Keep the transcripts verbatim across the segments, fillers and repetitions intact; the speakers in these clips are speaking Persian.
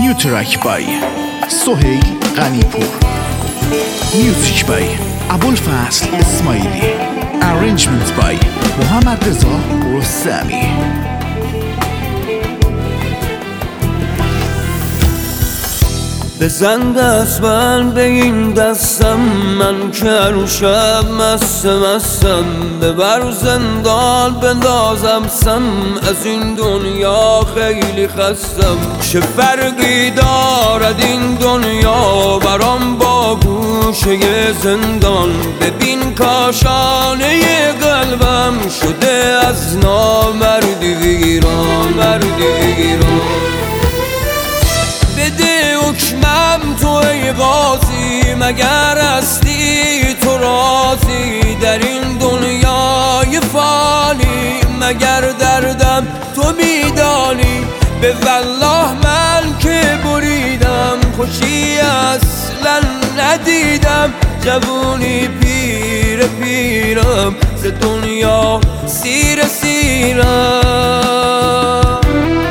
New track by سهیل غنی‌پور. Music by ابوالفضل اسماعیلی. Arrangement by محمد رضا رستمی. بزن دست من به این دستم، من که رو شب مست مستم. ببر زندان بندازم سم، از این دنیا خیلی خستم. چه فرقی دارد این دنیا برام با گوشه زندان؟ ببین کاشانه قلبم شده از نامردی ویران، مردی ویران. بده حکمم تو ای قاضی، مگر هستی تو راضی در این دنیای فانی؟ مگر دردم تو میدانی؟ به والله من که بریدم خوشی اصلا ندیدم. جوونی پیر پیرم ز دنیا سیر سیرم.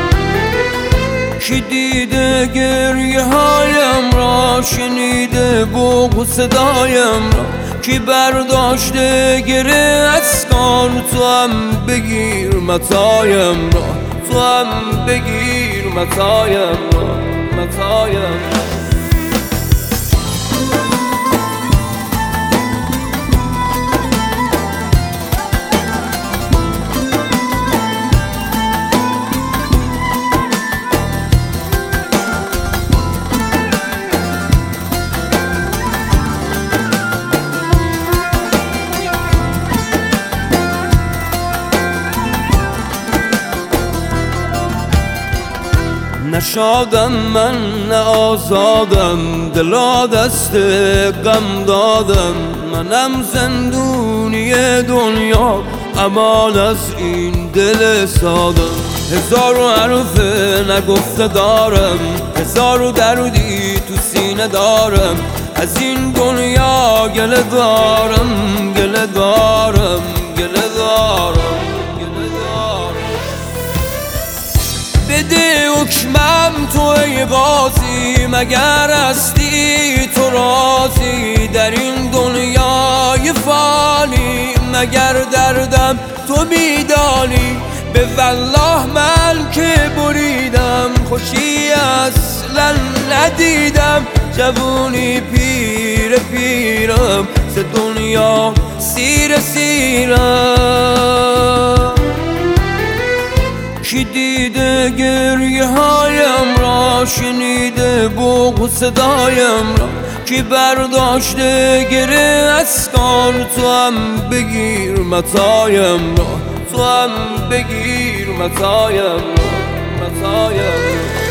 کی دیده گریه هایم را، شنیده بوق صدایم را؟ کی برداشته گره از کار؟ تو هم بگیر متایم را، تو هم بگیر متایم را، متایم را. نشادم من نه آزادم، دلا دست غم دادم. منم زندونی دنیا، امان از این دل سادم. هزار و حرف نگفته دارم، هزار و دردی تو سینه دارم. از این دنیا گله دارم، گله دارم، گله دارم. بده حکمم تو ای قاضی، مگر هستی تو راضی در این دنیای فانی؟ مگر دردم تو میدانی؟ به والله من که بریدم خوشی اصلا ندیدم. جوونی پیر پیرم ز دنیا سیر سیرم. کی دیده گریه هایم را، شنیده بوق صدایم را؟ کی برداشته گره از کار؟ تو هم بگیر متایم را، تو هم بگیر متایم را، متایم را.